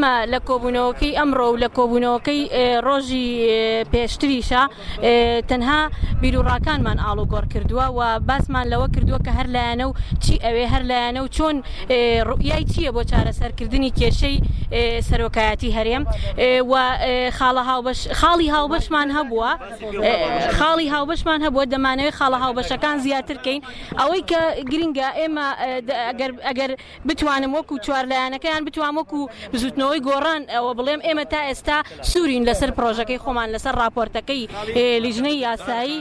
ئێمە لە کۆبوونەوەکەی ئەمڕۆ و لە کۆبوونەوەکەی ڕۆژی پێشتریشە تەنها بیرروڕاکانمان ئاڵوگۆڕ کردووە و باسمان لەوە کردووە کە هەر لایەنە و چی ئەوێ هەر لایەنە و چۆن ڕوئیای چییە بۆ چارەسەرکردنی کێشەی سەرۆکایەتی هەرێم و خاڵی هاوبەشمان هەبووە خاڵی هاوبەشمان هەبووە دەمانەوێت خاڵە هاوبەشەکان زیاترکەین ئەوەی کە گرنگە ئێمە ئەگەر بتوانم وەکو چوارلایەنەکەیان بتوان وەکو بزوتنەوەی گۆڕان ئەوە بڵێم ئێمە تا ئێستا سوورین لەسەر پرۆژەکەی خۆمان لەسەر راپۆرتەکەی لیژنەی یاسایی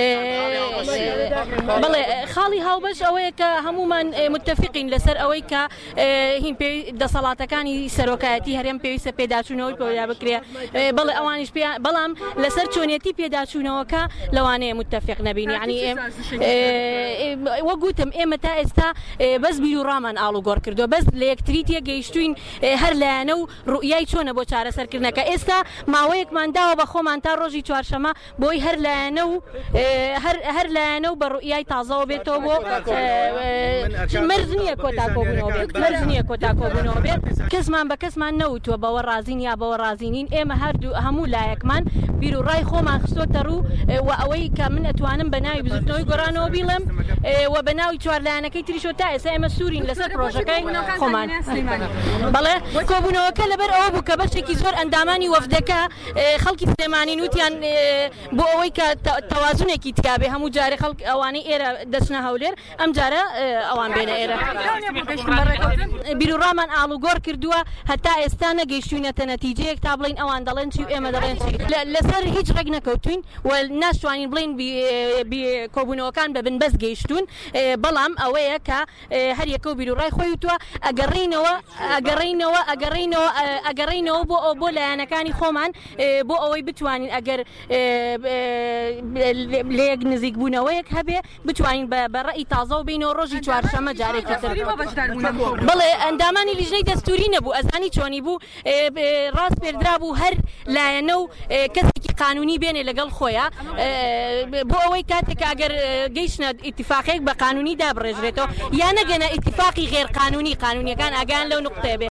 بڵێ خاڵی هاوبەش ئەوەیە کە هەمومان متفقین لەسەر ئەوەی کە هین دەسەڵاتەکانی سەرۆکایەتی هەرێم پێویستە پێداچوونەوەی پێدا بکرێ بڵێ ئەوانیش بەڵام لەسەر چۆنیەتی پێداچوونەوەکە لەوانەیە متفق نەبین یعنی وەگوتم ئێمە تا ئێستا بەس بیرروڕامان ئاڵوگۆڕ کردووە بەس لە یەکتری تێگەیشتوین هەر لایەنە و ڕوئیای چۆنە بۆ چارەسەرکردنەکە ئێستا ماوەیەکمان داوە بە خۆمان تا ڕۆژی چوارشەمە بۆی هەر لایەنە و بە ڕوئیای تازەوە بێتەوە بۆ مەرج نییە کۆتا کۆبوونەوە بێت کەسمان بە کەسمان نەوتووە بەوە ڕازین یا بەوە ڕازینین ئێمە هەموو لایەکمان بیرروڕای خۆمان خستۆتە ڕوو و ئەوەی کە من ئەتوانم بە ناوی بزوتنەوەی گۆڕانەوە بیڵێم و بە ناوی چوارلایەنەکەی تریشۆ تا ئێستا ئێمە سوورین لەسەر پرۆژەکەی خۆمان بەڵێ کۆبوونەوەکە لەبەر ئەوە بوو کە بەشێکی زۆر ئەندامانی وەفدەکە خەڵکی سلێمانی نوتیان بۆ ئەوەی کە تەوازونێکی تیابێ هەموو جارێ خەڵک ئەوانەی ئێرە دەچنە هەولێر ئەم جارە ئەوان بێنە ئێرە بیرروڕامان ئاڵوگۆڕ کردووە هەتا ئێستا نەگەیشتوینەتە نەتیجەیەک تا بڵین ئەوان دەڵێن چی و ئێمە دەڵێن چی لەسەر هیچ ڕێک نەکەوتوین و ناشتوانین بڵین کۆبوونەوەکان بە بنبەست گەیشتون بەڵام ئەوەیە کە هەر یەکە و بیرروڕای خۆی وتووە ئەگەڕینەوە بۆ لایەنەکانی خۆمان بۆ ئەوەی بتوانین ئەگەر لە یەک نزیک بوونەوەیەک هەبێ بتوانین بە ڕێی تازە و بینەوە ڕۆژی چوارشەمە جارێکی تر بڵێ ئەندامانی لیژنەی دەستوری نەبوو ئەزانی چۆنی بوو ڕاست پێدرا بوو هەر لایەنە و کەسێکی قانونی بێنێ لەگەڵ خۆیان بۆ ئەوەی کاتێک ئەگەر گەیشتنە ئیتیفاقێک بە قانونی دابڕێژرێتەوە یا نەگەنە ئیتیفاقی غێر قانونیەکان ئاگان لەو نقطەیە بێ